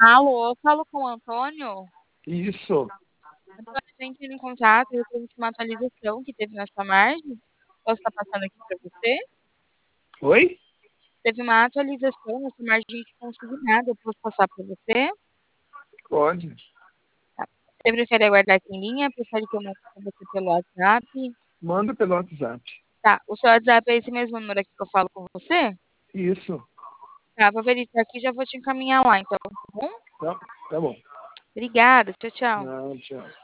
Alô, eu falo com o Antônio. Isso. Antônio, a gente entra em contato referente a uma atualização que teve na sua margem. Posso estar passando aqui para você? Oi? Teve uma atualização na sua margem de consignado. Eu posso passar para você? Pode. Tá. Você prefere aguardar aqui em linha? Prefere que eu mande para você pelo WhatsApp? Manda pelo WhatsApp. Tá. O seu WhatsApp é esse mesmo número aqui que eu falo com você? Isso. Tá, vou verificar aqui e já vou te encaminhar lá, então, tá bom? Tá bom. Obrigada. Tchau, tchau. Não, tchau.